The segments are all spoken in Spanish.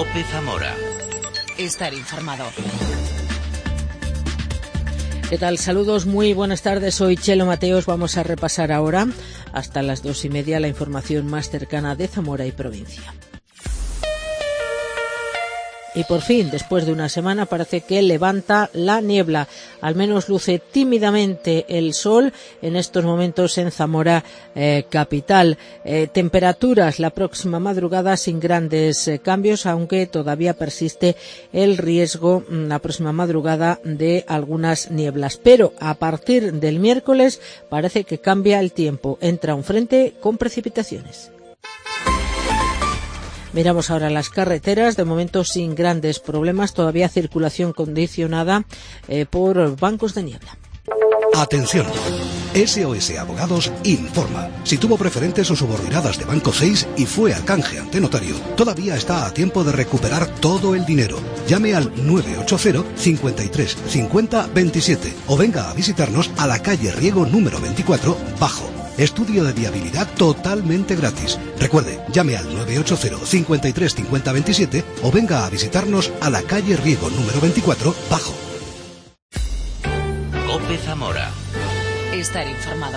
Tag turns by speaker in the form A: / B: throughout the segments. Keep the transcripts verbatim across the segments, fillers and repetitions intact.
A: COPE Zamora.
B: Estar informado.
C: ¿Qué tal? Saludos, muy buenas tardes. Soy Chelo Mateos. Vamos a repasar ahora, hasta las dos y media, la información más cercana de Zamora y provincia. Y por fin, después de una semana, parece que levanta la niebla. Al menos luce tímidamente el sol en estos momentos en Zamora eh, capital. Eh, temperaturas la próxima madrugada sin grandes eh, cambios, aunque todavía persiste el riesgo mm, la próxima madrugada de algunas nieblas. Pero a partir del miércoles parece que cambia el tiempo. Entra un frente con precipitaciones. Miramos ahora las carreteras, de momento sin grandes problemas, todavía circulación condicionada eh, por bancos de niebla.
D: Atención. S O S Abogados informa. Si tuvo preferentes o subordinadas de Banco seis y fue al canje ante notario, todavía está a tiempo de recuperar todo el dinero. Llame al nueve ocho cero, cincuenta y tres, cincuenta, veintisiete o venga a visitarnos a la calle Riego número veinticuatro, Bajo. Estudio de viabilidad totalmente gratis. Recuerde, llame al nueve ocho cero, cincuenta y tres, cincuenta, veintisiete o venga a visitarnos a la calle Riego número veinticuatro, Bajo.
A: COPE Zamora.
B: Estar informado.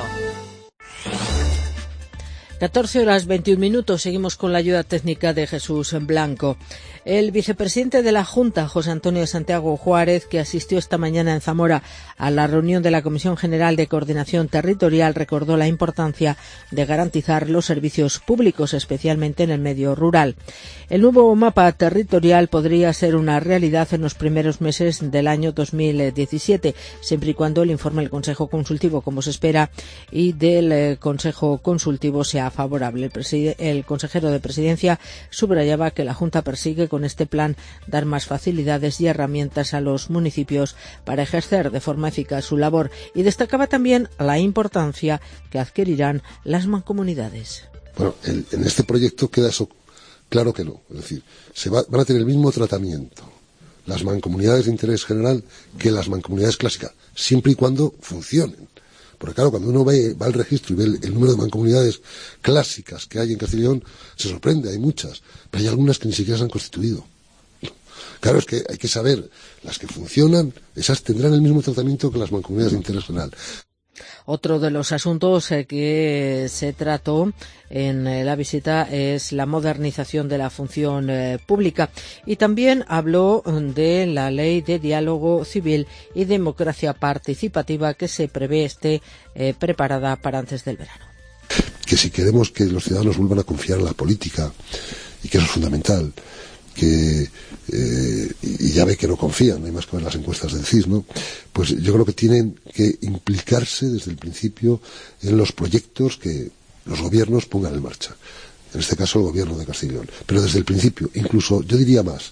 C: catorce horas veintiún minutos, seguimos con la ayuda técnica de Jesús Blanco. El vicepresidente de la Junta, José Antonio Santiago Juárez, que asistió esta mañana en Zamora a la reunión de la Comisión General de Coordinación Territorial, recordó la importancia de garantizar los servicios públicos, especialmente en el medio rural. El nuevo mapa territorial podría ser una realidad en los primeros meses del año dos mil diecisiete, siempre y cuando el informe del Consejo Consultivo, como se espera, y del eh, Consejo Consultivo sea favorable. El, preside- el consejero de Presidencia subrayaba que la Junta persigue con este plan dar más facilidades y herramientas a los municipios para ejercer de forma eficaz su labor, y destacaba también la importancia que adquirirán las mancomunidades.
E: Bueno, en, en este proyecto queda eso claro que no. Es decir, se va, van a tener el mismo tratamiento las mancomunidades de interés general que las mancomunidades clásicas, siempre y cuando funcionen. Porque claro, cuando uno ve, va al registro y ve el, el número de mancomunidades clásicas que hay en Castilla y León, se sorprende, hay muchas, pero hay algunas que ni siquiera se han constituido. Claro, es que hay que saber, las que funcionan, esas tendrán el mismo tratamiento que las mancomunidades de interés general.
C: Otro de los asuntos eh, que se trató en eh, la visita es la modernización de la función eh, pública, y también habló de la ley de diálogo civil y democracia participativa que se prevé esté eh, preparada para antes del verano.
E: Que si queremos que los ciudadanos vuelvan a confiar en la política, y que eso es fundamental, que eh, y ya ve que no confían, no hay más que ver las encuestas del C I S, ¿no? Pues yo creo que tienen que implicarse desde el principio en los proyectos que los gobiernos pongan en marcha. En este caso el gobierno de Castilla y León. Pero desde el principio, incluso yo diría más,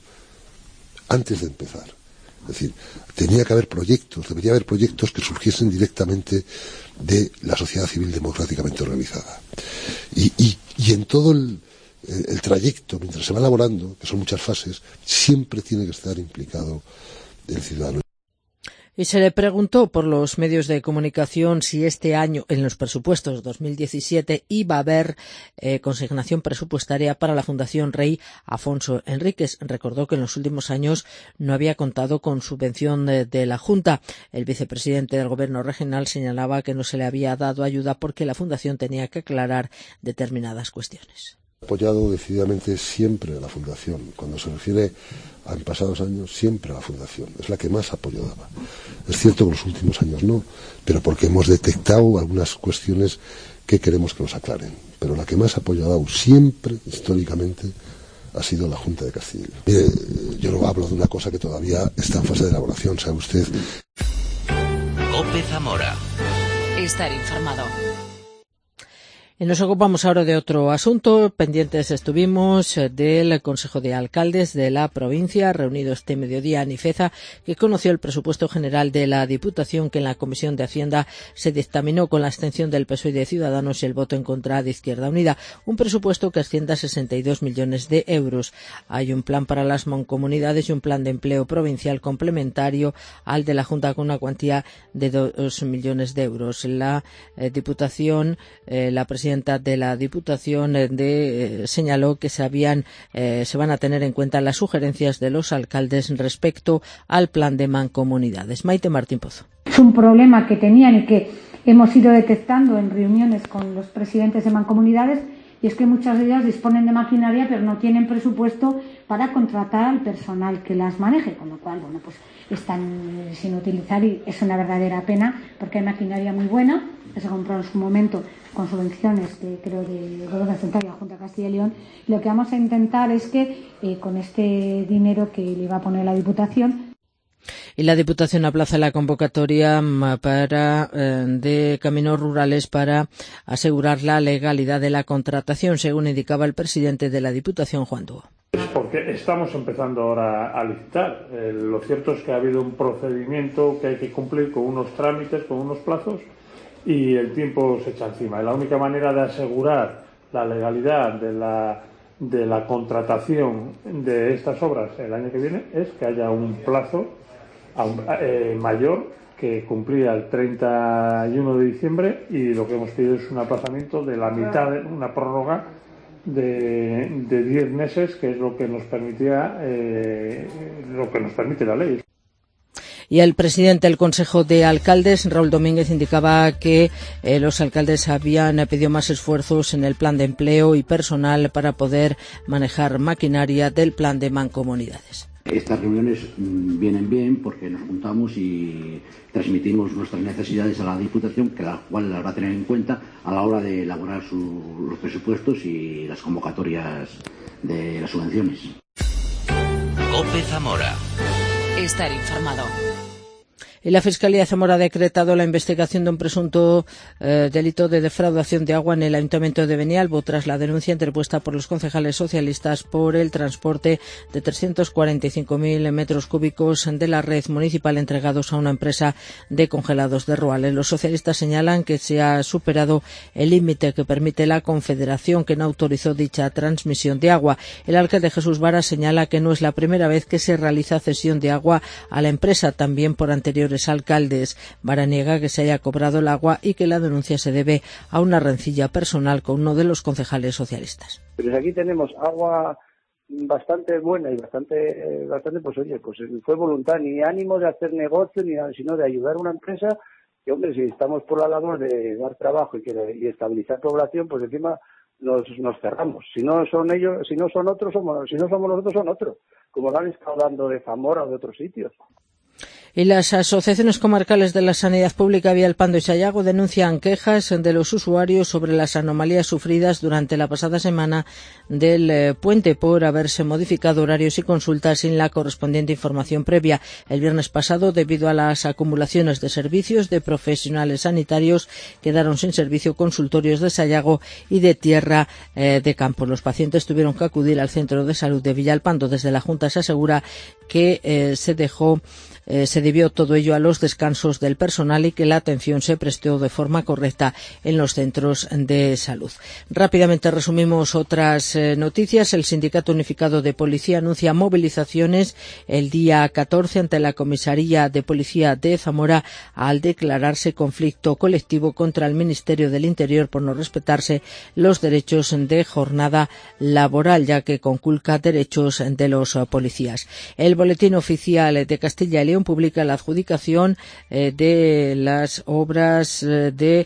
E: antes de empezar. Es decir, tenía que haber proyectos, debería haber proyectos que surgiesen directamente de la sociedad civil democráticamente organizada. Y, y, y en todo el el trayecto, mientras se va elaborando, que son muchas fases, siempre tiene que estar implicado el ciudadano.
C: Y se le preguntó por los medios de comunicación si este año, en los presupuestos dos mil diecisiete, iba a haber eh, consignación presupuestaria para la Fundación Rey Afonso Enríquez. Recordó que en los últimos años no había contado con subvención de, de la Junta. El vicepresidente del Gobierno regional señalaba que no se le había dado ayuda porque la Fundación tenía que aclarar determinadas cuestiones.
E: He apoyado decididamente siempre a la Fundación. Cuando se refiere a en pasados años, siempre a la Fundación. Es la que más apoyo daba. Es cierto que en los últimos años no, pero porque hemos detectado algunas cuestiones que queremos que nos aclaren. Pero la que más apoyo ha dado siempre, históricamente, ha sido la Junta de Castilla y León. Mire, yo no hablo de una cosa que todavía está en fase de elaboración, ¿sabe usted?
A: COPE Zamora.
B: Estar informado.
C: Y nos ocupamos ahora de otro asunto. Pendientes estuvimos del Consejo de Alcaldes de la provincia, reunido este mediodía en Ifeza, que conoció el presupuesto general de la Diputación, que en la Comisión de Hacienda se dictaminó con la abstención del P S O E y de Ciudadanos y el voto en contra de Izquierda Unida. Un presupuesto que asciende a sesenta y dos millones de euros. Hay un plan para las mancomunidades y un plan de empleo provincial complementario al de la Junta con una cuantía de dos millones de euros. La eh, Diputación, eh, la presidenta presidenta de la Diputación de, eh, señaló que se habían eh, se van a tener en cuenta las sugerencias de los alcaldes respecto al plan de mancomunidades. Maite Martín Pozo.
F: Es un problema que tenían y que hemos ido detectando en reuniones con los presidentes de mancomunidades, y es que muchas de ellas disponen de maquinaria pero no tienen presupuesto para contratar al personal que las maneje, con lo cual, bueno, pues están sin utilizar, y es una verdadera pena porque hay maquinaria muy buena que se compró en su momento con subvenciones, de, creo, de Gobierno Central y la Junta de Castilla y León. Lo que vamos a intentar es que eh, con este dinero que le va a poner la Diputación.
C: Y la Diputación aplaza la convocatoria para, eh, de caminos rurales para asegurar la legalidad de la contratación, según indicaba el presidente de la Diputación, Juan Dúo.
G: Porque estamos empezando ahora a licitar. Eh, lo cierto es que ha habido un procedimiento que hay que cumplir con unos trámites, con unos plazos, y el tiempo se echa encima. Y la única manera de asegurar la legalidad de la de la contratación de estas obras el año que viene es que haya un plazo eh, mayor que cumplía el treinta y uno de diciembre, y lo que hemos pedido es un aplazamiento de la mitad, de, una prórroga de de diez meses, que es lo que nos permitía eh, lo que nos permite la ley.
C: Y el presidente del Consejo de Alcaldes, Raúl Domínguez, indicaba que eh, los alcaldes habían pedido más esfuerzos en el plan de empleo y personal para poder manejar maquinaria del plan de mancomunidades.
H: Estas reuniones mmm, vienen bien porque nos juntamos y transmitimos nuestras necesidades a la Diputación, que la cual las va a tener en cuenta a la hora de elaborar su, los presupuestos y las convocatorias de las subvenciones.
A: COPE Zamora.
B: Estar informado.
C: Y la Fiscalía de Zamora ha decretado la investigación de un presunto eh, delito de defraudación de agua en el Ayuntamiento de Benialbo, tras la denuncia interpuesta por los concejales socialistas por el transporte de trescientos cuarenta y cinco mil metros cúbicos de la red municipal entregados a una empresa de congelados de Ruales. Los socialistas señalan que se ha superado el límite que permite la Confederación, que no autorizó dicha transmisión de agua. El alcalde Jesús Vara señala que no es la primera vez que se realiza cesión de agua a la empresa, también por anteriores alcaldes. Vara niega que se haya cobrado el agua y que la denuncia se debe a una rencilla personal con uno de los concejales socialistas.
I: Pero aquí tenemos agua bastante buena y bastante, bastante pues oye, pues fue voluntad, ni ánimo de hacer negocio, ni sino de ayudar a una empresa que, hombre, si estamos por la labor de dar trabajo y, que, y estabilizar población, pues encima nos, nos cerramos. Si no son ellos, si no son otros, somos, si no somos nosotros, son otros, como lo han estado dando de Zamora o de otros sitios.
C: Y las asociaciones comarcales de la sanidad pública Villalpando y Sayago denuncian quejas de los usuarios sobre las anomalías sufridas durante la pasada semana del eh, puente por haberse modificado horarios y consultas sin la correspondiente información previa. El viernes pasado, debido a las acumulaciones de servicios de profesionales sanitarios, quedaron sin servicio consultorios de Sayago y de Tierra eh, de Campo. Los pacientes tuvieron que acudir al centro de salud de Villalpando. Desde la Junta se asegura que eh, se dejó Eh, se debió todo ello a los descansos del personal y que la atención se prestó de forma correcta en los centros de salud. Rápidamente resumimos otras eh, noticias. El Sindicato Unificado de Policía anuncia movilizaciones el día catorce ante la Comisaría de Policía de Zamora al declararse conflicto colectivo contra el Ministerio del Interior por no respetarse los derechos de jornada laboral, ya que conculca derechos de los uh, policías. El Boletín Oficial de Castilla y León publica la adjudicación eh, de las obras eh, del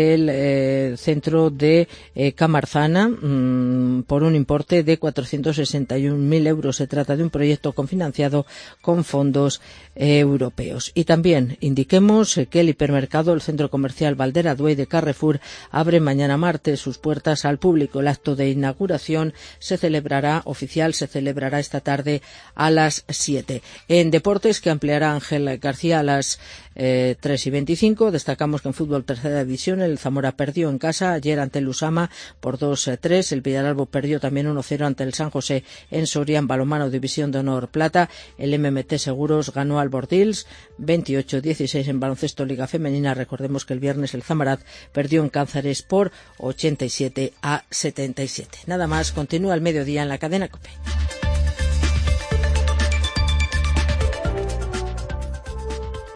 C: eh, centro de eh, Camarzana mmm, por un importe de cuatrocientos sesenta y un mil euros. Se trata de un proyecto cofinanciado con fondos eh, europeos. Y también indiquemos eh, que el hipermercado, el centro comercial Valdera Duey de Carrefour, abre mañana martes sus puertas al público. El acto de inauguración se celebrará, oficial, se celebrará esta tarde a las siete. En deportes, que ampliará Ángel García a las eh, tres y veinticinco. Destacamos que en fútbol tercera división el Zamora perdió en casa ayer ante el Usama por dos a tres. El Villaralbo perdió también uno cero ante el San José en Soria. En balonmano división de honor plata, el M M T Seguros ganó al Bordils veintiocho a dieciséis. En baloncesto liga femenina, recordemos que el viernes el Zamarat perdió en Cáceres por ochenta y siete a setenta y siete. Nada más, continúa el mediodía en la cadena COPE.